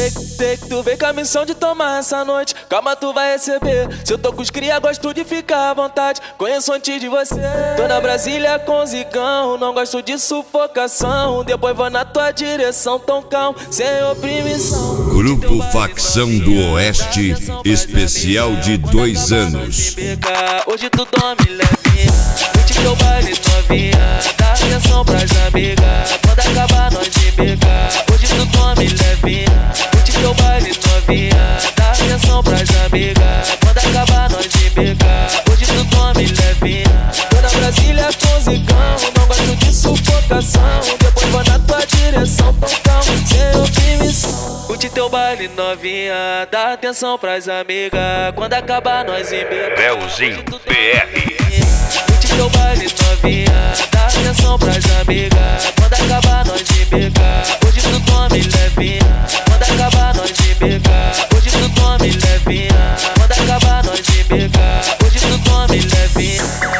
Tu vem com a missão de tomar essa noite. Calma, tu vai receber. Se eu tô com os cria, gosto de ficar à vontade. Conheço antes de você. Tô na Brasília com zigão. Não gosto de sufocação. Depois vou na tua direção, tão calmo, sem oprimição. Grupo Facção do Oeste, especial de 2 anos. Hoje tu dorme levinha. Curte teu baile novinha. Dá atenção pras amigas. Quando acabar nós embecar. Hoje tu dorme levinha. Curte teu baile novinha. Dá atenção pras amigas. Quando acabar nós embecar. Hoje tu dorme levinha. Tô na Brasília com zigão. Não gosto de sufocação. Depois vou na tua direção, tão calmo, sem oprimição. Curte teu baile novinha. Dá atenção pras amigas. Quando acabar nós embecar. Leozinho PR. Curte teu baile novinha. Dá atenção pras amigas. Quando acabar nós embecar. Hoje tu dorme levinha. Quando acabar nós embecar. Hoje tu dorme levinha. Quando acabar nós embecar. Hoje tu dorme levinha.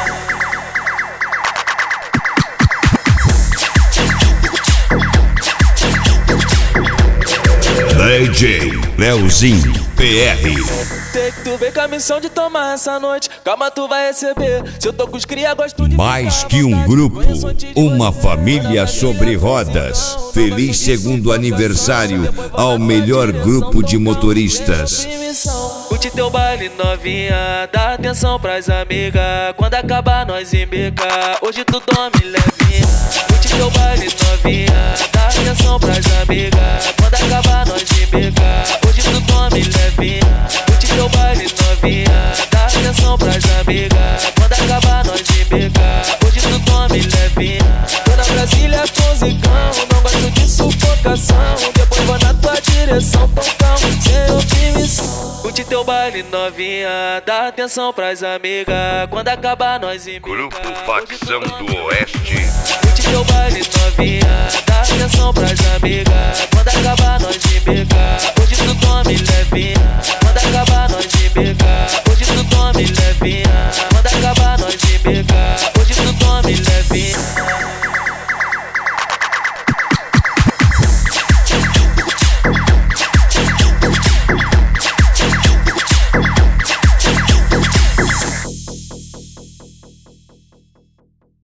DJ Leozinho PR. Tu vem com a missão de tomar essa noite. Calma, tu vai receber. Se eu tô com os cria, gosto de Mais que um grupo, uma família sobre rodas. Feliz segundo aniversário ao melhor grupo de motoristas. Curte teu baile novinha. Dá atenção pras amigas. Quando acabar nós embecar. Hoje tu dorme levinha. Curte teu baile novinha. Dá atenção pras amigas. Quando acabar nós embecar. Hoje tu dorme levinha. Curte teu baile novinha. Dá atenção pras amigas. Quando acabar nós embecar. Hoje tu dorme levinha. Tô na Brasília com zigão. Não gosto de sufocação. Depois vou na tua direção, tão calmo, sem oprimição. Curte teu baile novinha. Dá atenção pras amigas. Quando acabar nós embecar. Grupo Facção do Oeste. Curte teu baile novinha. Dá atenção pras amigas.